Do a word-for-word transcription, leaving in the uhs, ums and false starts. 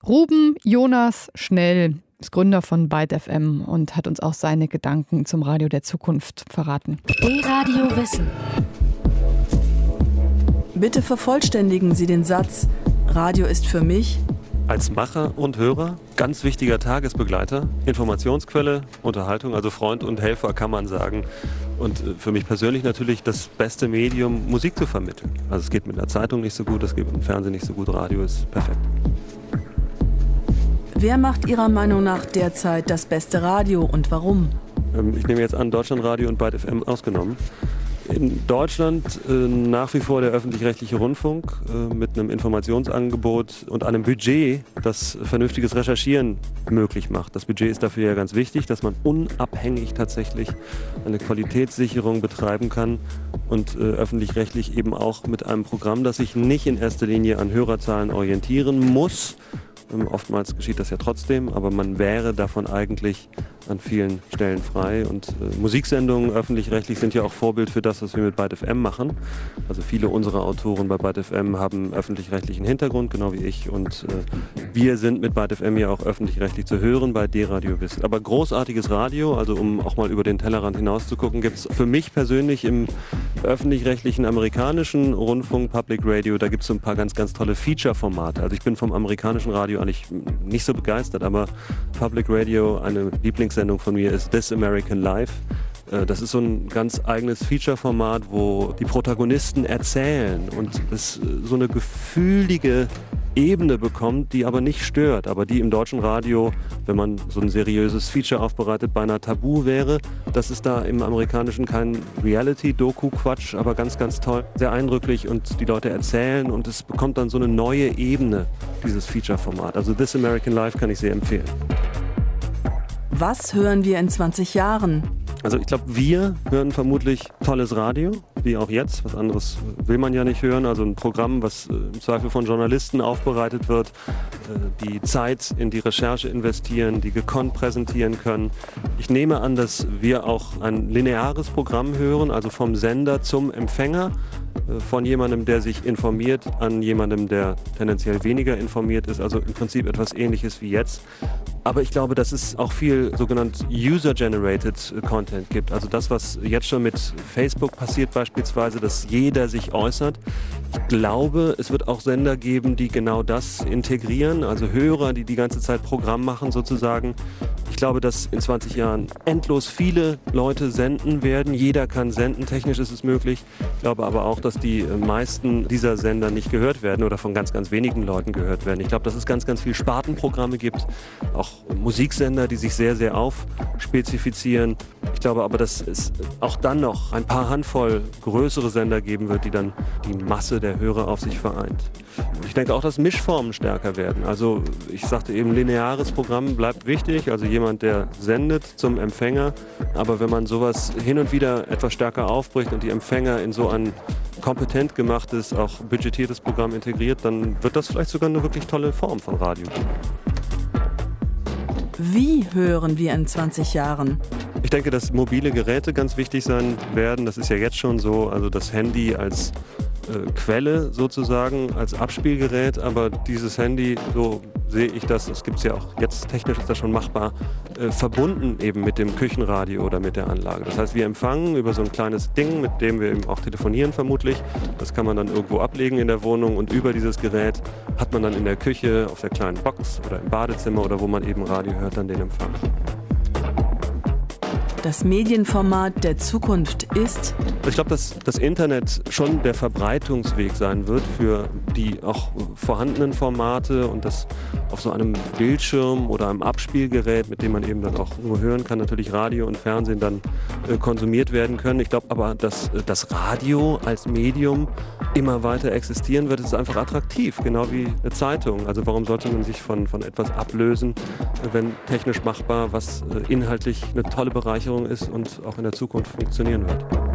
Ruben Jonas Schnell ist Gründer von Byte F M und hat uns auch seine Gedanken zum Radio der Zukunft verraten. D-Radio Wissen. Bitte vervollständigen Sie den Satz: Radio ist für mich als Macher und Hörer ganz wichtiger Tagesbegleiter, Informationsquelle, Unterhaltung, also Freund und Helfer kann man sagen. Und für mich persönlich natürlich das beste Medium, Musik zu vermitteln. Also es geht mit einer Zeitung nicht so gut, es geht mit dem Fernsehen nicht so gut, Radio ist perfekt. Wer macht Ihrer Meinung nach derzeit das beste Radio und warum? Ich nehme jetzt an, Deutschlandradio und Byte F M ausgenommen. In Deutschland äh, nach wie vor der öffentlich-rechtliche Rundfunk äh, mit einem Informationsangebot und einem Budget, das vernünftiges Recherchieren möglich macht. Das Budget ist dafür ja ganz wichtig, dass man unabhängig tatsächlich eine Qualitätssicherung betreiben kann und äh, öffentlich-rechtlich eben auch mit einem Programm, das sich nicht in erster Linie an Hörerzahlen orientieren muss. Ähm, oftmals geschieht das ja trotzdem, aber man wäre davon eigentlich an vielen Stellen frei. Und äh, Musiksendungen öffentlich-rechtlich sind ja auch Vorbild für das, was wir mit Byte F M machen. Also viele unserer Autoren bei Byte F M haben öffentlich-rechtlichen Hintergrund, genau wie ich. Und äh, wir sind mit Byte F M ja auch öffentlich-rechtlich zu hören bei D-Radio Wissen. Aber großartiges Radio, also um auch mal über den Tellerrand hinaus zu gucken, gibt es für mich persönlich im öffentlich-rechtlichen amerikanischen Rundfunk, Public Radio, da gibt es so ein paar ganz, ganz tolle Feature-Formate. Also ich bin vom amerikanischen Radio eigentlich nicht so begeistert, aber Public Radio, eine Lieblingssendung von mir ist This American Life. Das ist so ein ganz eigenes Feature-Format, wo die Protagonisten erzählen und es so eine gefühlige Ebene bekommt, die aber nicht stört, aber die im deutschen Radio, wenn man so ein seriöses Feature aufbereitet, beinahe tabu wäre. Das ist da im amerikanischen kein Reality-Doku-Quatsch, aber ganz, ganz toll, sehr eindrücklich und die Leute erzählen und es bekommt dann so eine neue Ebene, dieses Feature-Format. Also This American Life kann ich sehr empfehlen. Was hören wir in zwanzig Jahren? Also ich glaube, wir hören vermutlich tolles Radio, wie auch jetzt. Was anderes will man ja nicht hören. Also ein Programm, was äh, im Zweifel von Journalisten aufbereitet wird, äh, die Zeit in die Recherche investieren, die gekonnt präsentieren können. Ich nehme an, dass wir auch ein lineares Programm hören, also vom Sender zum Empfänger, äh, von jemandem, der sich informiert, an jemandem, der tendenziell weniger informiert ist. Also im Prinzip etwas Ähnliches wie jetzt. Aber ich glaube, dass es auch viel sogenannt User-Generated Content gibt. Also das, was jetzt schon mit Facebook passiert beispielsweise, dass jeder sich äußert. Ich glaube, es wird auch Sender geben, die genau das integrieren. Also Hörer, die die ganze Zeit Programm machen sozusagen. Ich glaube, dass in zwanzig Jahren endlos viele Leute senden werden. Jeder kann senden, technisch ist es möglich. Ich glaube aber auch, dass die meisten dieser Sender nicht gehört werden oder von ganz, ganz wenigen Leuten gehört werden. Ich glaube, dass es ganz, ganz viele Spartenprogramme gibt, auch Musiksender, die sich sehr, sehr aufspezifizieren. Ich glaube aber, dass es auch dann noch ein paar Handvoll größere Sender geben wird, die dann die Masse der Hörer auf sich vereint. Und ich denke auch, dass Mischformen stärker werden. Also ich sagte eben, lineares Programm bleibt wichtig, also jemand, der sendet zum Empfänger. Aber wenn man sowas hin und wieder etwas stärker aufbricht und die Empfänger in so ein kompetent gemachtes, auch budgetiertes Programm integriert, dann wird das vielleicht sogar eine wirklich tolle Form von Radio. Wie hören wir in zwanzig Jahren? Ich denke, dass mobile Geräte ganz wichtig sein werden. Das ist ja jetzt schon so, also das Handy als äh, Quelle sozusagen, als Abspielgerät. Aber dieses Handy, so sehe ich das, es gibt es ja auch jetzt, technisch ist das schon machbar, äh, verbunden eben mit dem Küchenradio oder mit der Anlage. Das heißt, wir empfangen über so ein kleines Ding, mit dem wir eben auch telefonieren vermutlich. Das kann man dann irgendwo ablegen in der Wohnung und über dieses Gerät hat man dann in der Küche, auf der kleinen Box oder im Badezimmer oder wo man eben Radio hört, dann den Empfang. Das Medienformat der Zukunft ist? Ich glaube, dass das Internet schon der Verbreitungsweg sein wird für die auch vorhandenen Formate und dass auf so einem Bildschirm oder einem Abspielgerät, mit dem man eben dann auch nur hören kann, natürlich Radio und Fernsehen dann äh, konsumiert werden können. Ich glaube aber, dass äh, das Radio als Medium immer weiter existieren wird. Es ist einfach attraktiv, genau wie eine Zeitung. Also warum sollte man sich von, von etwas ablösen, äh, wenn technisch machbar, was äh, inhaltlich eine tolle Bereicherung ist und auch in der Zukunft funktionieren wird.